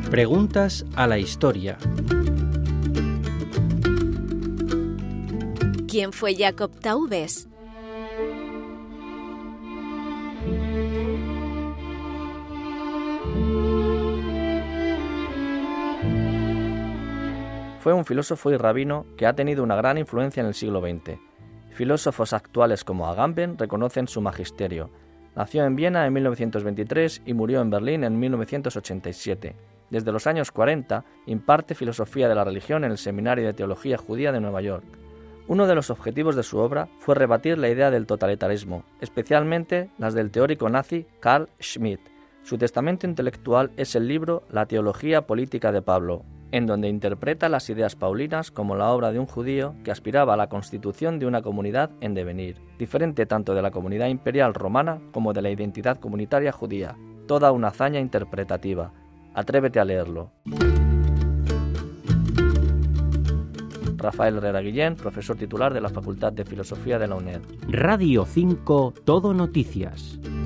Preguntas a la historia. ¿Quién fue Jacob Taubes? Fue un filósofo y rabino que ha tenido una gran influencia en el siglo XX. Filósofos actuales como Agamben reconocen su magisterio. Nació en Viena en 1923 y murió en Berlín en 1987. Desde los años 40 imparte filosofía de la religión en el Seminario de Teología Judía de Nueva York. Uno de los objetivos de su obra fue rebatir la idea del totalitarismo, especialmente las del teórico nazi Carl Schmitt. Su testamento intelectual es el libro La teología política de Pablo, en donde interpreta las ideas paulinas como la obra de un judío que aspiraba a la constitución de una comunidad en devenir, diferente tanto de la comunidad imperial romana como de la identidad comunitaria judía. Toda una hazaña interpretativa. Atrévete a leerlo. Rafael Herrera Guillén, profesor titular de la Facultad de Filosofía de la UNED. Radio 5 Todo Noticias.